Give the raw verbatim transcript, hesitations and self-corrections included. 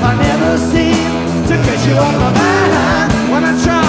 I never seem to get you off my mind when I try